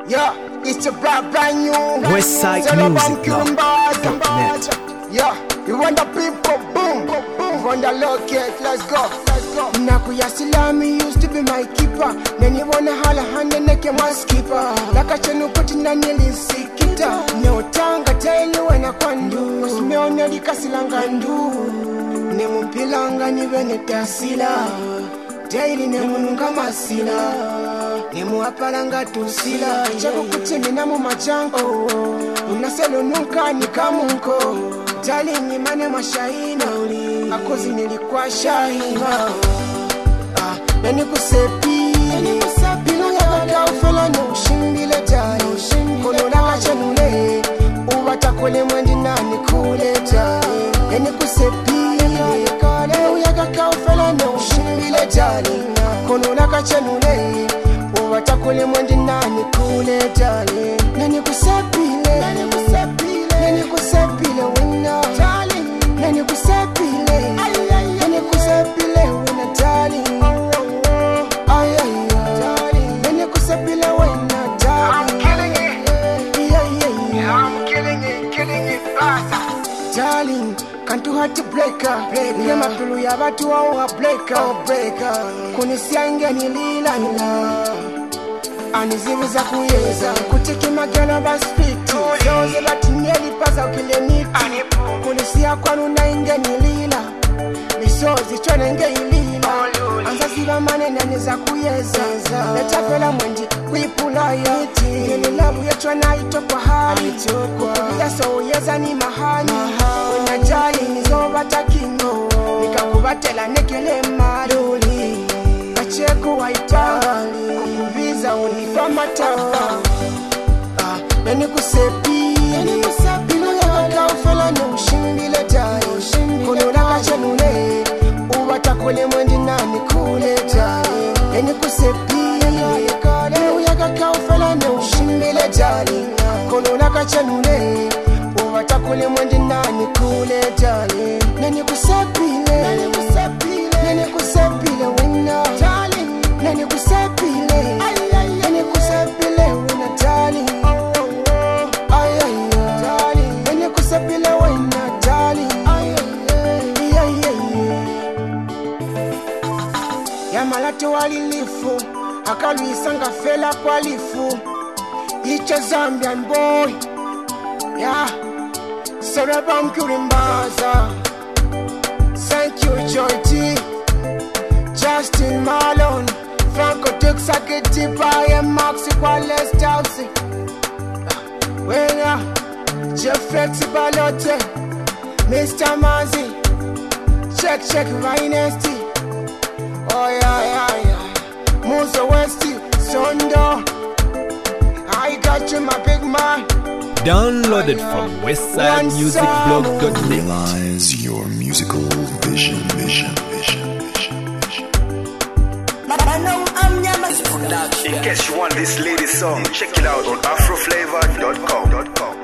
Yeah, it's a brand new WestsideMusicBlog.net. Yeah, you want the people, boom, boom, boom. You want the locate, let's go, let's go. Nakuya Silami used to be my keeper. Then you wanna holla hand and neck my skipper. Laka chenu put in a nili sikita. Neotanga telu wena kwandu. Osmeona likasilanganduu. Nemumpilanga nivenetasila. Daily nemununga masila. Nemuapalanga tusila. Chako kutemina mu machanko. Unaselo nunka nikamunko. Darling imane mashaina. Akozi nilikuwa shahima. Nani kusepi Bilo ya baka ufela no ushimbile jari Kono laka chanule Uwata kule mwendi nani kule jari Nani kusepi Bilo ya baka ufela no ushimbile jari Kono laka chanule Uwata kule mwendi nani kule jari Nani kusepile Nani kusepile wina Nani kusepile Nani kusepile wina darling Darling, can't you hurt to break her? Nema pilu ya watu wa breaker. Kunisia ingeni lila nila Aniziviza kuyeza Kutiki magana baspiti Yoze bati nyeli paza ukile niti Kunisia kwanu na ingeni lila Misozi chone ingeni lila Anza ziva manene aniza kuyeza Letafela mwenji kuipula yeti Yeni labu ya chwana ito kwa hali Kukubila so yeza ni mahani Unajali nizoba takingo Nikakubatela nekele maruli Kacheku waitali Kukubiza unipa matapa Nani kusepi Bilo ya waka ufela no ushimbile jari Kono laka chanule Uwata kule mwendi nani kule jari Nani kusepi Bilo ya waka ufela no ushimbile jari Kono laka chanule Uwata kule mwendi nani kule jari Nani kusepile Nani kusepile wina Nani kusepile Nani kusepile wina darling Nani kusepile wina darling Yamalatu walilifu Akaluisanga fela kwa lifu Icha Zambian boy Yeah Sarabam Kurimbaza Thank you Joy T Justin Malone Franco Tuxaketi Baye Maxi Quales Tausi Wena Jeff Flexi Balote Mr. Mazi Check Rhinesty Oh yeah Musa Westy Sondo I got you my big man Downloaded from WestsideMusicBlog.net. Realize your musical vision. In case you want this lady song, check it out on afroflavor.com.